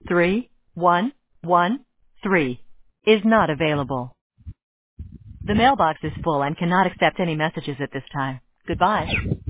3113 is not available. The mailbox is full and cannot accept any messages at this time. Goodbye.